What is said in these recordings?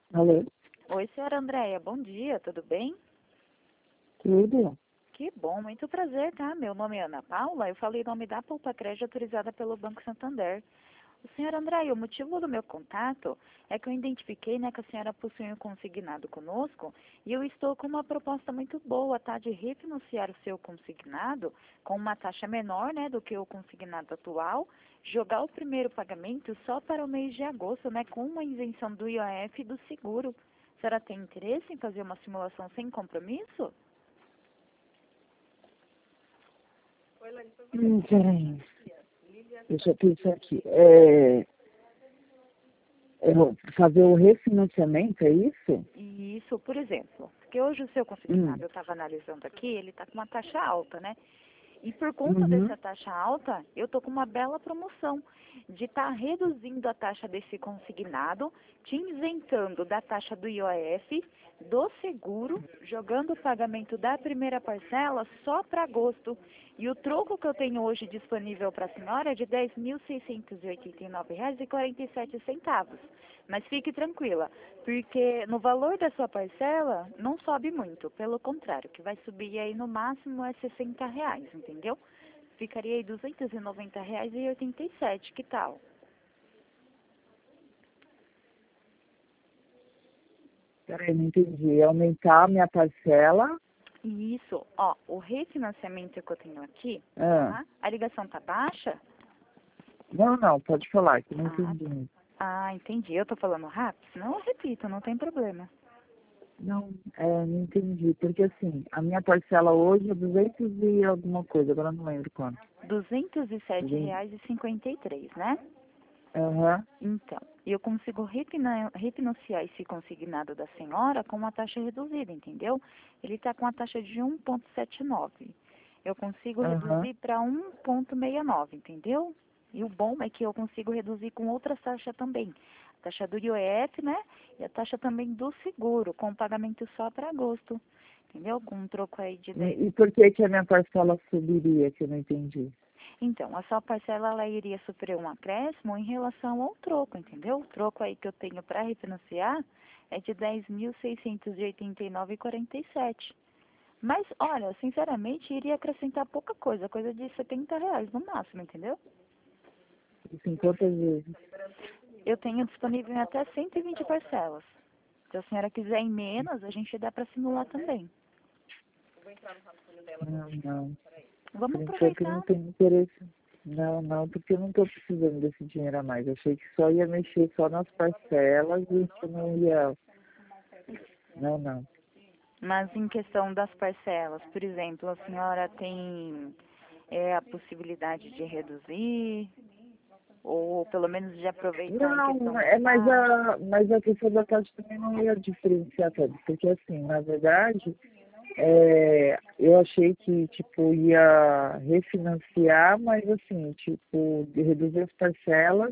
Alô? Oi, senhora Andréia, bom dia, tudo bem? Tudo? Que bom, muito prazer, tá? Meu nome é Ana Paula, eu falei em nome da Poupa Crédito autorizada pelo Banco Santander. O senhora Andréia, o motivo do meu contato é que eu identifiquei, né, que a senhora possui um consignado conosco e eu estou com uma proposta muito boa, tá? De refinanciar o seu consignado com uma taxa menor, né, do que o consignado atual, jogar o primeiro pagamento só para o mês de agosto, né, com uma isenção do IOF e do seguro. A senhora tem interesse em fazer uma simulação sem compromisso? Peraí. Deixa eu pensar aqui. Fazer o refinanciamento, é isso? Isso, por exemplo, porque hoje o seu consignado, eu estava analisando aqui, ele está com uma taxa alta, né? E por conta Uhum. dessa taxa alta, eu estou com uma bela promoção de estar reduzindo a taxa desse consignado, te isentando da taxa do IOF, do seguro, jogando o pagamento da primeira parcela só para agosto. E o troco que eu tenho hoje disponível para a senhora é de R$ 10.689,47. Mas fique tranquila, porque no valor da sua parcela não sobe muito, pelo contrário, que vai subir aí no máximo é R$ 60, entendeu? Ficaria aí R$ 290,87, que tal? Peraí, não entendi. Aumentar a minha parcela? Isso, ó, o refinanciamento que eu tenho aqui, Ah. tá? A ligação tá baixa? Não, pode falar, que eu não Ah, entendi. entendi. Eu tô falando rápido? Senão eu repito, não tem problema. Não entendi. Porque assim, a minha parcela hoje é 200 e alguma coisa, agora eu não lembro quanto. R$ 207,53, né? Aham. Então, eu consigo refinanciar esse consignado da senhora com uma taxa reduzida, entendeu? Ele está com a taxa de 1,79. Eu consigo Aham. reduzir para 1,69, entendeu? E o bom é que eu consigo reduzir com outras taxas também. A taxa do IOF, né? E a taxa também do seguro, com pagamento só para agosto. Entendeu? Com um troco aí de 10. E por que que a minha parcela subiria, que eu não entendi? Então, a sua parcela ela iria sofrer um acréscimo em relação ao troco, entendeu? O troco aí que eu tenho para refinanciar é de R$ 10.689,47. Mas, olha, sinceramente, iria acrescentar pouca coisa de R$ 70 no máximo, entendeu? Isso em quantas vezes? Eu tenho disponível em até 120 parcelas. Se a senhora quiser em menos, a gente dá para simular também. Não. Por Vamos enquanto eu não aproveitar. tenho interesse. Não, porque eu não estou precisando desse dinheiro a mais. Achei que só ia mexer só nas parcelas e que não ia. Não. Mas em questão das parcelas, por exemplo, a senhora tem a possibilidade de reduzir, ou pelo menos de aproveitar em questão Não, da taxa. mas a questão da taxa também não ia diferenciar tanto, porque assim, na verdade, eu achei que, tipo, ia refinanciar, mas assim, tipo, de reduzir as parcelas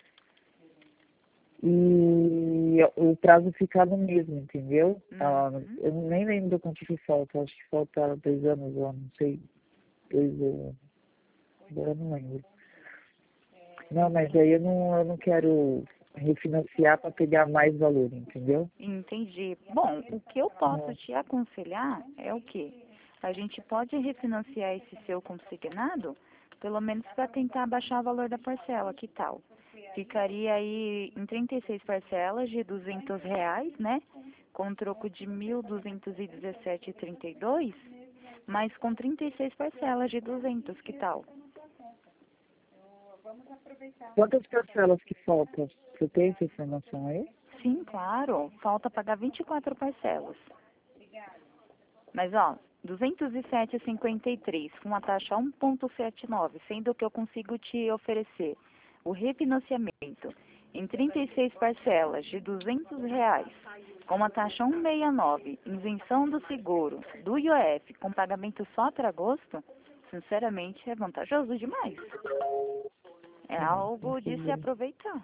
e o prazo ficar no mesmo, entendeu? Uhum. Eu nem lembro quanto que falta, acho que falta 2 anos, ou não sei, 2 ou agora eu não lembro. Não, mas aí eu não quero refinanciar para pegar mais valor, entendeu? Entendi. Bom, o que eu posso Não. te aconselhar é o quê? A gente pode refinanciar esse seu consignado, pelo menos para tentar baixar o valor da parcela, que tal? Ficaria aí em 36 parcelas de R$ 200, né? Com um troco de 1.217,32, mas com 36 parcelas de 200, que tal? Quantas parcelas que faltam? Você tem essa informação aí? Sim, claro. Falta pagar 24 parcelas. Mas, ó, 207,53 com uma taxa 1,79, sendo que eu consigo te oferecer o refinanciamento em 36 parcelas de R$ 200, com uma taxa 1,69, isenção do seguro, do IOF, com pagamento só para agosto, sinceramente é vantajoso demais. É algo de se Entendi. aproveitar.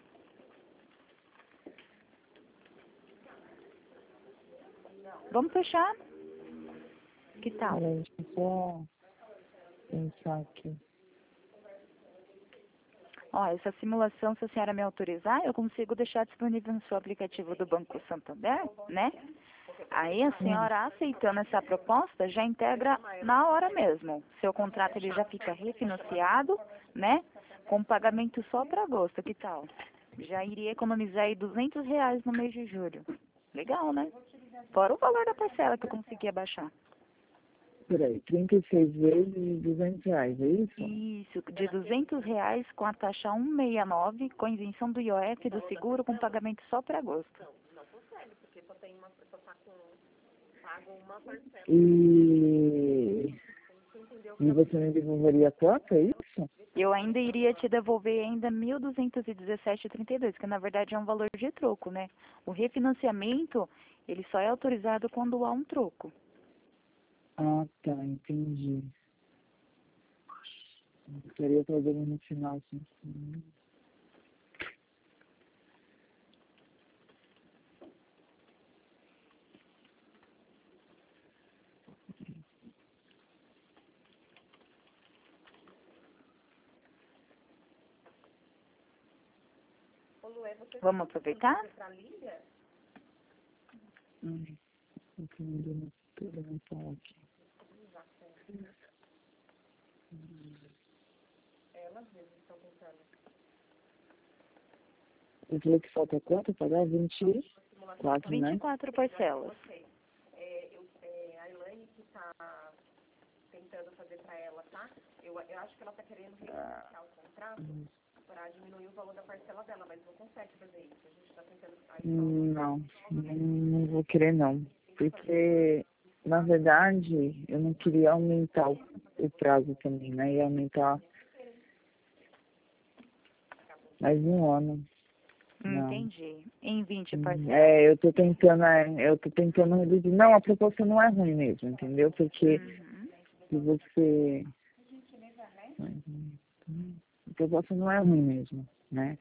Vamos fechar? Que tal? Peraí, deixa eu só pensar aqui. Ó, essa simulação, se a senhora me autorizar, eu consigo deixar disponível no seu aplicativo do Banco Santander, né? Aí a senhora aceitando essa proposta já integra na hora mesmo. Seu contrato ele já fica refinanciado, né? Com pagamento só para agosto, que tal? Já iria economizar aí R$ 200 no mês de julho. Legal, né? Fora o valor da parcela que eu consegui abaixar. Peraí, 36 vezes R$ 200, é isso? Isso, de R$ 200 com a taxa 169, com isenção do IOF do seguro, com pagamento só para agosto. E você me devolveria quanto, é isso? Eu ainda iria te devolver ainda 1.217,32, que na verdade é um valor de troco, né? O refinanciamento, ele só é autorizado quando há um troco. Ah, tá, entendi. Eu queria fazer no final, assim. Vamos aproveitar? Eu tô me dando tudo no pau aqui. Eu falei que falta quanto? Pagar 24, né? 24 parcelas. Não vou querer não. Porque, na verdade, eu não queria aumentar o prazo também, né? Ia aumentar mais um ano. Não. Entendi. Em 20 parcelas. Eu tô tentando reduzir. Não, a proposta não é ruim mesmo, entendeu? Porque Uhum. se você... A proposta não é ruim mesmo, né?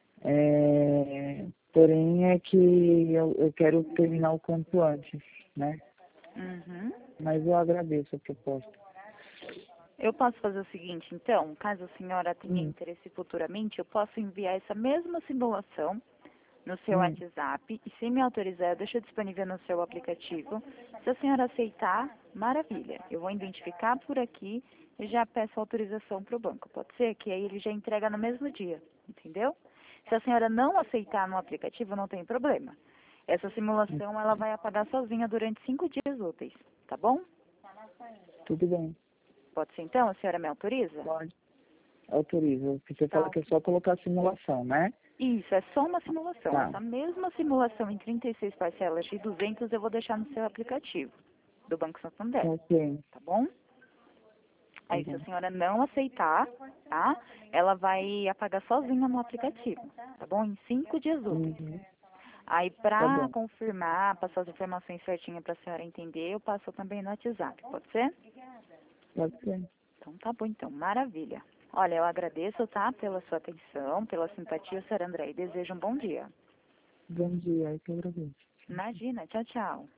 Porém é que eu quero terminar o quanto antes, né? Uhum. Mas eu agradeço a proposta. Eu posso fazer o seguinte, então, caso a senhora tenha interesse futuramente, eu posso enviar essa mesma simulação no seu WhatsApp e, se me autorizar, eu deixo disponível no seu aplicativo. Se a senhora aceitar, maravilha. Eu vou identificar por aqui e já peço autorização para o banco. Pode ser? Que aí ele já entrega no mesmo dia, entendeu? Se a senhora não aceitar no aplicativo, não tem problema. Essa simulação, ela vai apagar sozinha durante 5 dias úteis, tá bom? Tudo bem, Pode ser então? A senhora me autoriza? pode. Autorizo. Você Tá. fala que é só colocar a simulação, né? Isso, é só uma simulação. Tá. Essa mesma simulação em 36 parcelas de 200 eu vou deixar no seu aplicativo do Banco Santander, Ok. tá bom? Aí, se a senhora não aceitar, tá? Ela vai apagar sozinha no aplicativo, tá bom? Em 5 dias úteis. Uhum. Aí, Tá pra bom. confirmar, passar as informações certinhas pra senhora entender, eu passo também no WhatsApp, pode ser? Pode ser. Então, tá bom, então. Maravilha. Olha, eu agradeço, tá? Pela sua atenção, pela simpatia, senhora André, e desejo um bom dia. Bom dia, eu que agradeço. Imagina. Tchau, tchau.